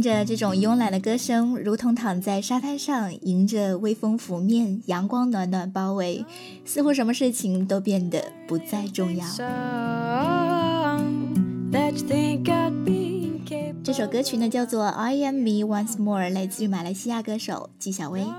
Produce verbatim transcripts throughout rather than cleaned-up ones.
听着这种慵懒的歌声，如同躺在沙滩上，迎着微风拂面，阳光暖暖包围，似乎什么事情都变得不再重要。这首歌曲呢叫做 I Am Me Once More， 来自于马来西亚歌手纪晓薇。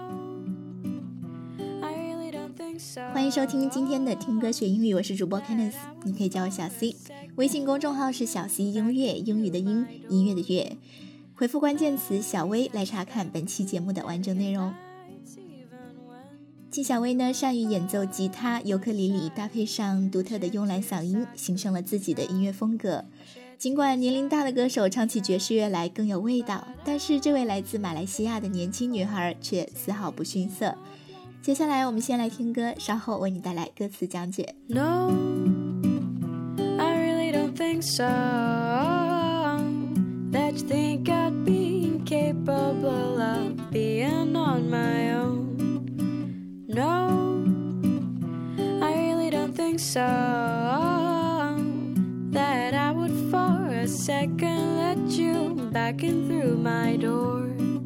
欢迎收听今天的听歌学英语，我是主播 Candice， 你可以叫我小 C， 微信公众号是小 C 音乐，英语的音，音乐的乐，回复关键词小薇来查看本期节目的完整内容。纪晓薇呢，善于演奏吉他、尤克里里，搭配上独特的慵懒嗓音，形成了自己的音乐风格。尽管年龄大的歌手唱起爵士乐来更有味道，但是这位来自马来西亚的年轻女孩却丝毫不逊色。接下来我们先来听歌，稍后为你带来歌词讲解。 No, I really don't think so, that you think I'd be incapable of being on my own. No, I really don't think so, that I would for a second let you back in through my door.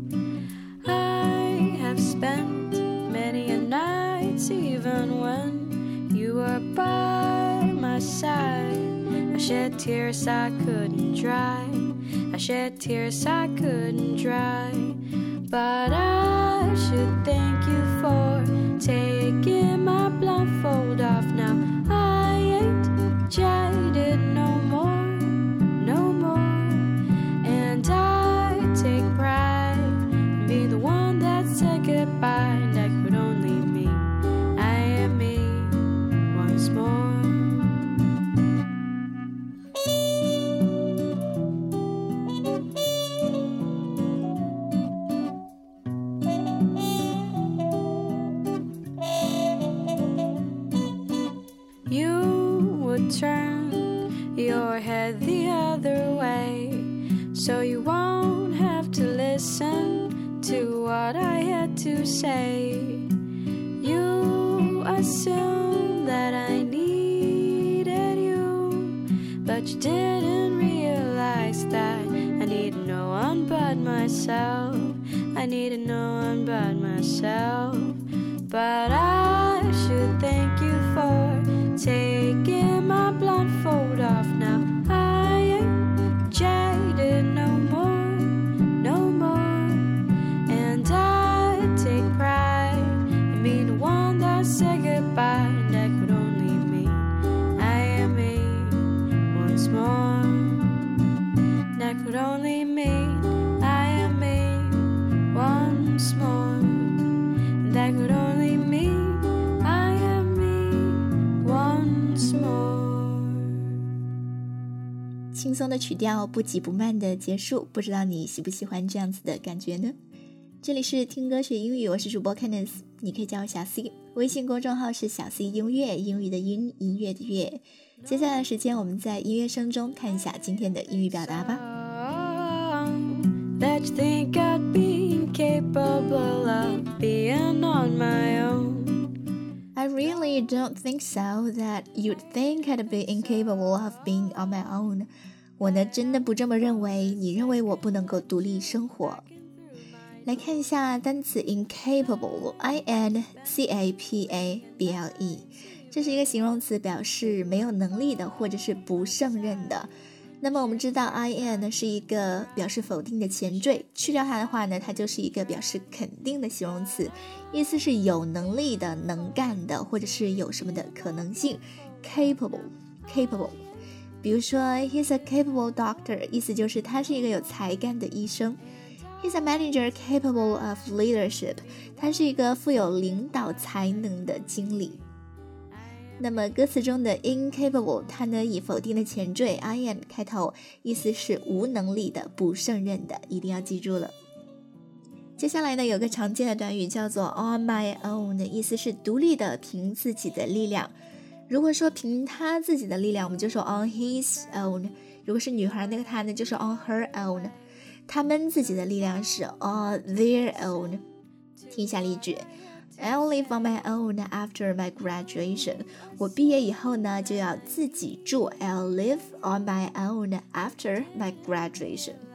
I have spent many a nights, even when you were by my side. I shed tears I couldn't dry, I shed tears I couldn't dry. But I should thank you for taking my blindfold off now. I ain't jaded no more, no more. And I take pride in being the one that said goodbye. That could only mean I am me once more. You would turn your head the other way, so you won't have to listen to what I had to say. You assumed that I needed you, but you didn't realize that I needed no one but myself. I needed no one but myself. But I should thank you for taking my blindfold off now. I ain't jaded no more, no more. And I take pride in being the one that said goodbye. And that could only mean I am me once more. That could only mean I am me once more. That could only mean I am me once more. 轻松的曲调，不急不慢的结束，不知道你喜不喜欢这样子的感觉呢？这里是听歌学英语，我是主播 Candice， 你可以叫我小 C， 微信公众号是小 C 音乐，英语的音，音乐的乐。接下来的时间，我们在音乐声中看一下今天的英语表达吧。 That you think I'd be incapable of being on my own. I really don't think so, that you'd think I'd be incapable of being on my own. 我呢真的不这么认为，你认为我不能够独立生活。来看一下单词 incapable, I N C A P A B L E， 这是一个形容词，表示没有能力的或者是不胜任的。那么我们知道 I N 呢是一个表示否定的前缀，去掉它的话呢，它就是一个表示肯定的形容词，意思是有能力的、能干的，或者是有什么的可能性。 capable capable， 比如说 he's a capable doctor， 意思就是他是一个有才干的医生。 he's a manager capable of leadership， 他是一个富有领导才能的经理。那么歌词中的 incapable， 它呢以否定的前缀 I N 开头，意思是无能力的、不胜任的，一定要记住了。接下来呢有个常见的短语叫做 on my own， 意思是独立的，凭自己的力量。如果说凭他自己的力量，我们就说 on his own。如果是女孩那个他呢，就说 on her own。他们自己的力量是 on their own。听一下例句。I'll live on my own after my graduation. 我毕业以后呢，就要自己住。I'll live on my own after my graduation.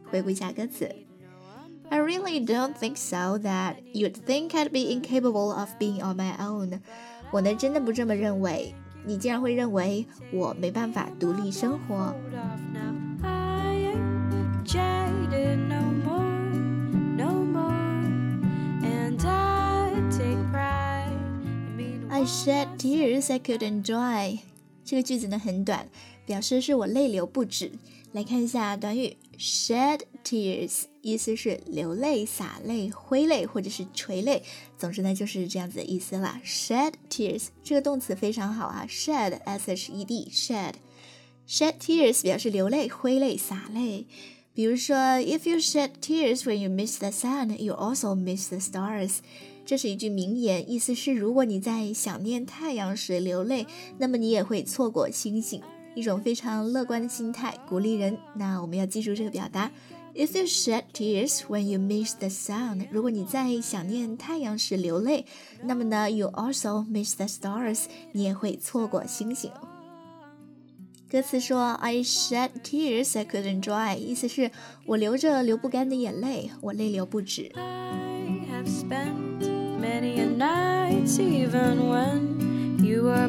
回顾一下歌词。I really don't think so that you'd think I'd be incapable of being on my own. 我呢真的不这么认为，你竟然会认为我没办法独立生活。I shed tears I couldn't dry. 这个句子呢很短，表示是我泪流不止。来看一下短语 shed tears， 意思是流泪、洒泪、挥泪或者是垂泪，总之呢就是这样子的意思啦。shed tears 这个动词非常好啊 shed S H E D shed shed tears 表示流泪、挥泪、洒泪。比如说 If you shed tears when you miss the sun, you also miss the stars。 这是一句名言，意思是如果你在想念太阳时流泪，那么你也会错过星星。一种非常乐观的心态，鼓励人。那我们要记住这个表达 If you shed tears when you miss the sun， 如果你在想念太阳时流泪，那么呢 You also miss the stars， 你也会错过星星。歌词说 I shed tears I couldn't dry， 意思是我流着流不干的眼泪，我泪流不止。 I have spent many a night even when you were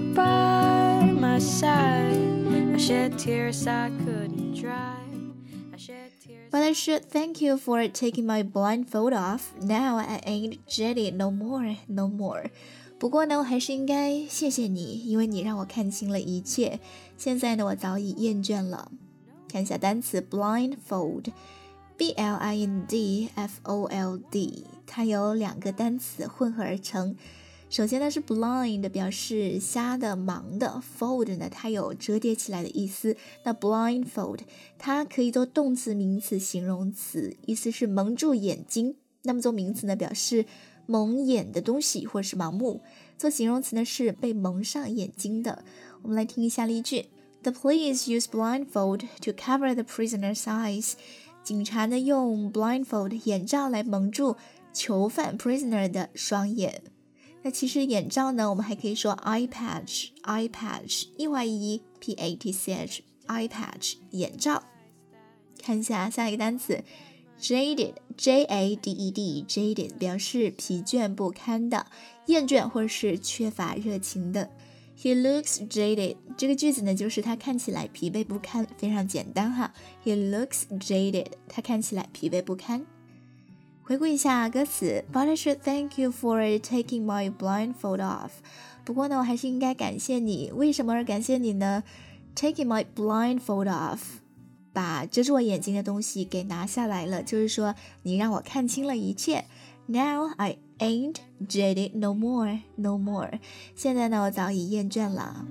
by my side. I shed tears I couldn't dry. I shed tears. But I should thank you for taking my blindfold off. Now I ain't jaded no more, no more. 不过呢，我还是应该谢谢你，因为你让我看清了一切。现在呢，我早已厌倦了。看一下单词 blindfold， B L I N D F O L D， 它有两个单词混合而成。首先呢是 blind， 表示瞎的、盲的 ，fold 呢它有折叠起来的意思。那 blindfold 它可以做动词、名词、形容词，意思是蒙住眼睛。那么做名词呢，表示蒙眼的东西或是盲目。做形容词呢是被蒙上眼睛的。我们来听一下例句 The police used blindfold to cover the prisoner's eyes. 警察呢用 blindfold 眼罩来蒙住囚犯 prisoner 的双眼。那其实眼罩呢，我们还可以说 eye patch eye patch E Y E P A T C H eye patch 眼罩。看一下下一个单词 jaded J A D E D jaded 表示疲倦不堪的、厌倦或者是缺乏热情的。He looks jaded 这个句子呢就是他看起来疲惫不堪，非常简单哈。He looks jaded 他看起来疲惫不堪。回顾一下歌词 But I should thank you for taking my blindfold off. 不过呢我还是应该感谢你。为什么而感谢你呢？ Taking my blindfold off 把遮住我眼睛的东西给拿下来了，就是说你让我看清了一切。 Now I ain't jaded no more no more 现在呢我早已厌倦了。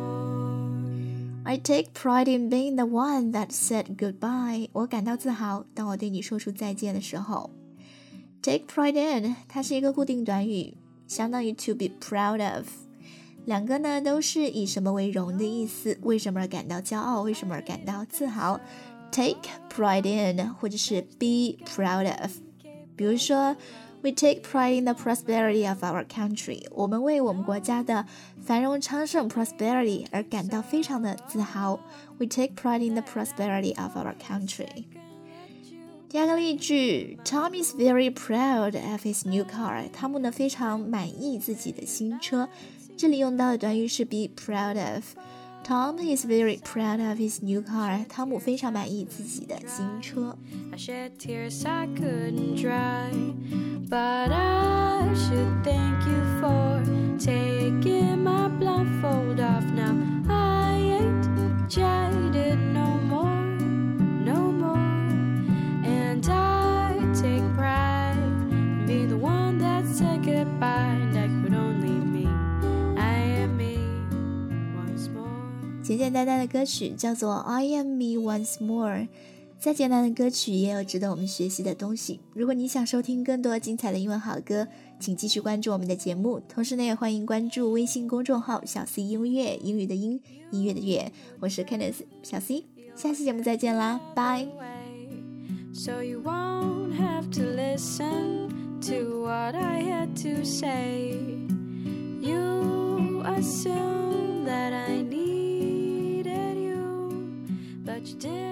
I take pride in being the one that said goodbye. 我感到自豪当我对你说出再见的时候。Take pride in 它是一个固定短语，相当于 to be proud of。 两个呢都是以什么为荣的意思，为什么而感到骄傲，为什么而感到自豪。 Take pride in 或者是 be proud of。 比如说 We take pride in the prosperity of our country. 我们为我们国家的繁荣昌盛 prosperity 而感到非常的自豪。 We take pride in the prosperity of our country。第二个例句 Tom is very proud of his new car. 汤姆呢非常满意自己的新车。这里用到的短语是 be proud of。 Tom is very proud of his new car. 汤姆非常满意自己的新车。 I shed tears I couldn't dry, but I should thank you for taking my blindfold off. Now I ain't jaded no more, no more. And I take pride in being the one that said goodbye. And that could only mean I am me once more. 简简单单的歌曲叫做 I am me once more。 再简单的歌曲也有值得我们学习的东西。如果你想收听更多精彩的英文好歌，请继续关注我们的节目，同时呢也欢迎关注微信公众号小 C 音乐，英语的英，音乐的乐。我是 Kenneth 小 C， 下期节目再见啦，拜。 So you won't have to listen to what I had to say. You assume that I needed you, but you didn't.